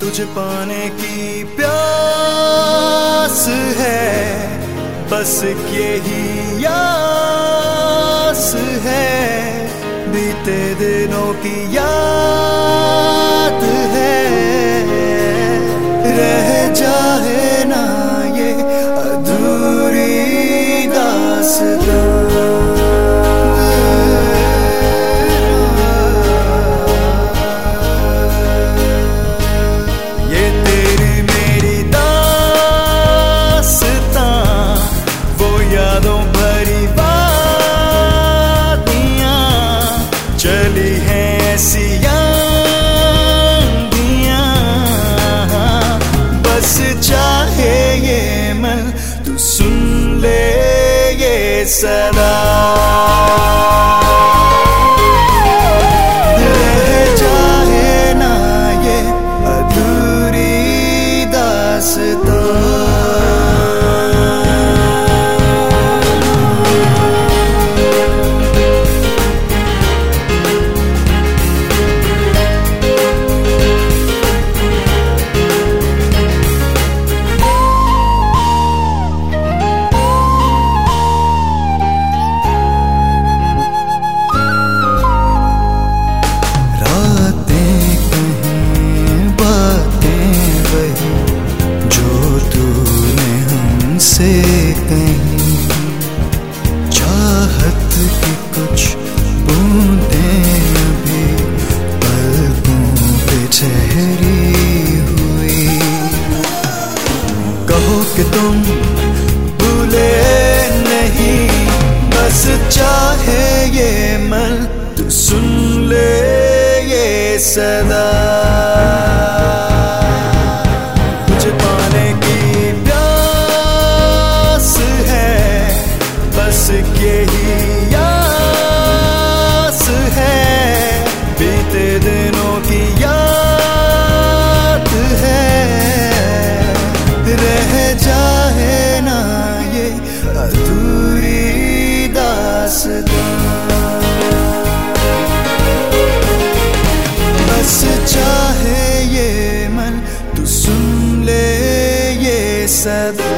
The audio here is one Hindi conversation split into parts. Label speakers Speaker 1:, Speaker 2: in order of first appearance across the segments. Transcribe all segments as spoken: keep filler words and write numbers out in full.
Speaker 1: तुझे पाने की प्यास है, बस यही आस है, बीते दिनों की याद है, रह जाए ना ये अधूरी दास्तां। यादों भरी वादियां चली हैं ऐसी आंधियां, बस चाहे ये मन तू सुन ले ये सदा। रह जाए ना ये अधूरी दास्तां। से कहीं चाहत की कुछ बूंदें अभी पलकों पे ठहरी हुई। कहो कि तुम भूले नहीं, बस चाहे ये मन तू सुन ले ये सदा। तुझे पाने की यही आस है, बीते दिनों की याद है, रह जाए ना ये अधूरी दास्तां। बस चाहे ये मन तू सुन ले ये सदा।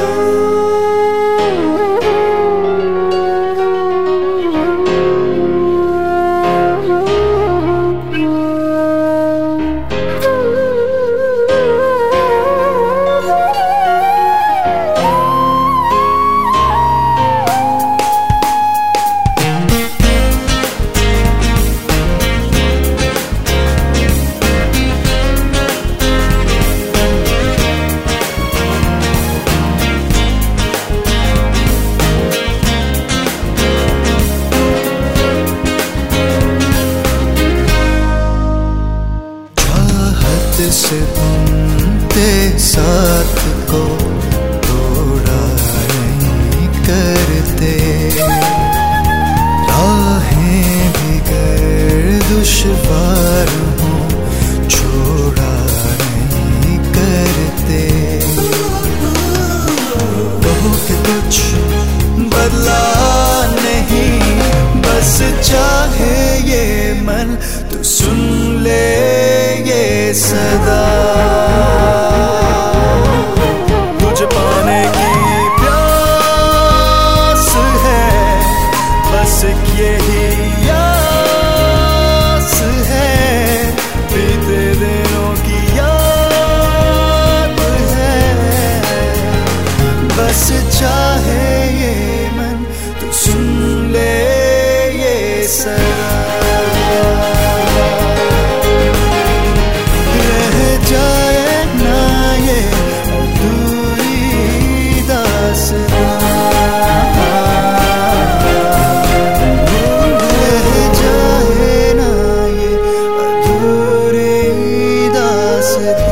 Speaker 1: से तुमते साथ को थोड़ा नहीं करते, राहें भी गर दुश्वार हों छोड़ा नहीं करते। कहो कि कुछ बदला नहीं, बस चाहे ये मन तू सुन ले ये सदा। तुझे पाने की प्यास है, बस यही आस है, बीते दिनों की याद है, बस चाहे ये मन तू सुन ले ये सदा।
Speaker 2: Sit